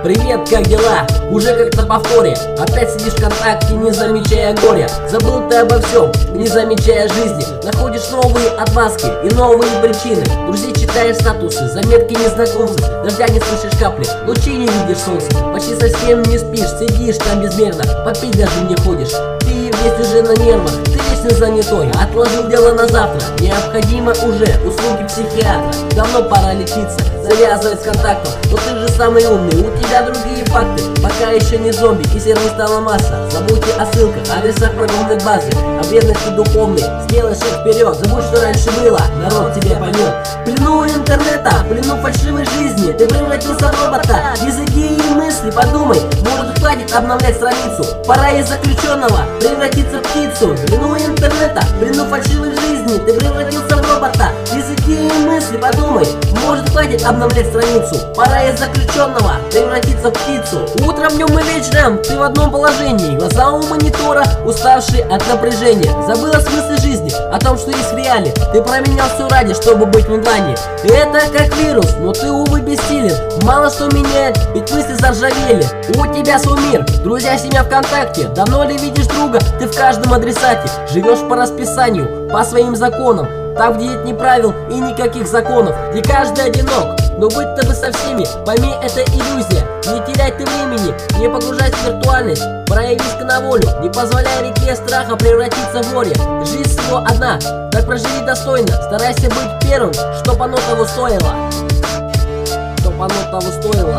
привет, как дела? Уже как на повторе. Опять сидишь в ВКонтакте, не замечая горя. Забыл ты обо всем, не замечая жизни. Находишь новые отмазки и новые причины. Друзей читаешь статусы, заметки незнакомцев. Дождя не слышишь капли, лучи не видишь солнца. Почти совсем не спишь, сидишь там безмерно. Попить даже не ходишь, ты весь уже на нервах. Ты вечно занятой, отложил дело на завтра. Необходимо уже услуги психиатра. Давно пора лечиться, завязывать с контактом. Но ты же самый умный, у тебя другие факты. Пока еще не зомби и серым стала масса. Забудьте о ссылках, адресах программной базы, о бедности духовной. Сделай шаг вперед, забудь, что раньше было, народ тебя поймет. В плену интернета, в плену фальшивой жизни ты превратился в робота. Языки и мысли, подумай, может хватит обновлять страницу. Пора из заключенного превратиться в птицу. В плену интернета, в плену фальшивой жизни ты превратился в робота. Языки и мысли, подумай, может хватит обновлять страницу. Пора из заключенного превратиться в птицу. Утром, днем и вечером ты в одном положении. Глаза у монитора, уставшие от напряжения. Забыл о смысле жизни, о том, что есть в реале. Ты променял все ради, чтобы быть в онлайне. Это как вирус, но ты, увы, бессилен. Мало что меняет, ведь мысли заржавели. У тебя свой мир, друзья, семья ВКонтакте. Давно ли видишь друга, ты в каждом адресате. Живешь по расписанию, по своим законам. Там, где нет ни правил и никаких законов, где каждый одинок, но быть-то бы со всеми. Пойми, это иллюзия, не теряй ты времени, не погружайся в виртуальность. Проявись-ка на волю, не позволяй реке страха превратиться в море. Жизнь всего одна, так проживи достойно. Старайся быть первым, чтоб оно того стоило. Чтоб оно того стоило.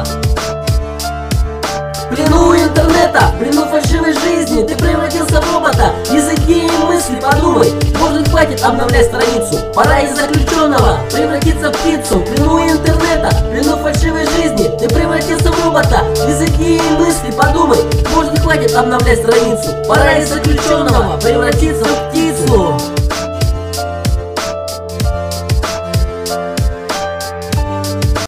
В плену интернета, в плену фальшивой жизни ты превратился в робота. Языки и мысли, подумай, может хватит обновлять страницу. Пора из заключенного превратиться в птицу. В плену интернета, в плену фальшивой жизни ты превратился в робота. Языки и мысли, подумай, может хватит обновлять страницу. Пора из заключенного превратиться в птицу.